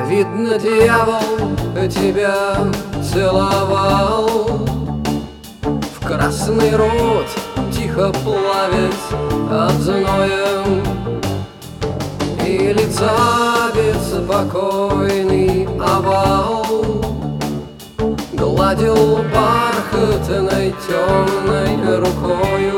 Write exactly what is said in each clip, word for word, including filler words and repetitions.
Видно, дьявол тебя целовал, в красный рот тихо плавясь от зноя, и лица беспокойный овал гладил бархатной темной рукою.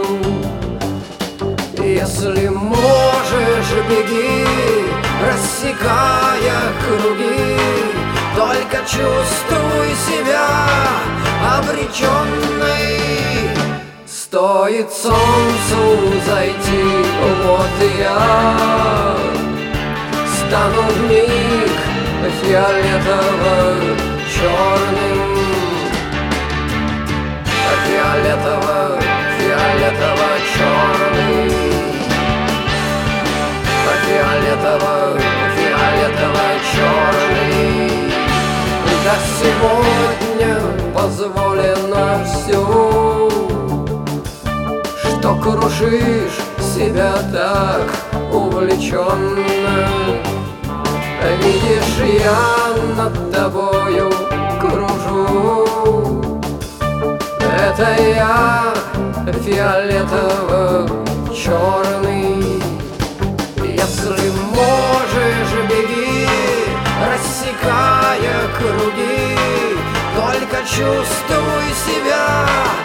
Если можешь, беги, рассекая круги, только чувствуй себя обреченной. Стоит солнцу зайти, вот и я стану вмиг фиолетово-черным, фиолетово, фиолетово-черный, фиолетово, фиолетово-черный. Да сегодня позволено все, что крушишь себя так увлеченно. Видишь, я над тобою кружу, это я фиолетово-черный. Если можешь, беги, рассекая круги, только чувствуй себя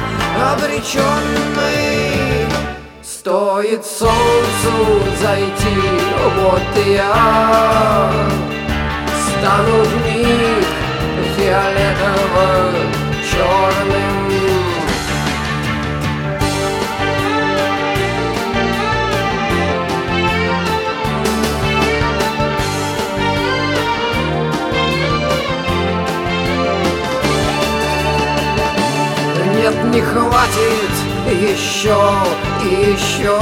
обреченной. Стоит солнцу зайти, вот и я стану вмиг фиолетово-черным. Нет, не хватит еще и еще.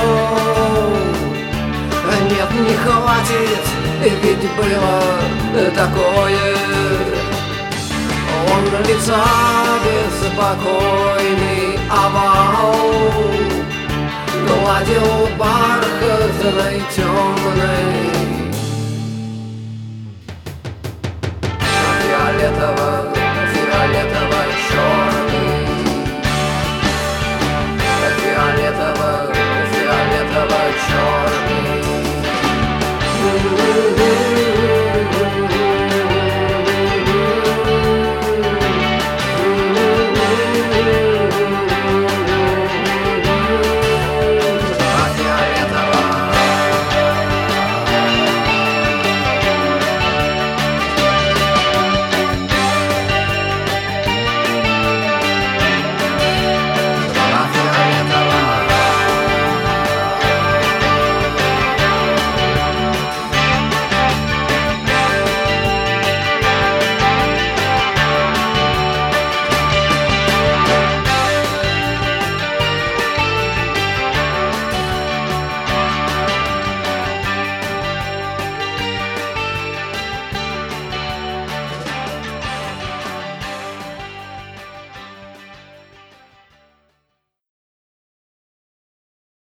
Нет, не хватит, ведь было такое. Он лица беспокойный овал гладил бархатной темной, фиолетово.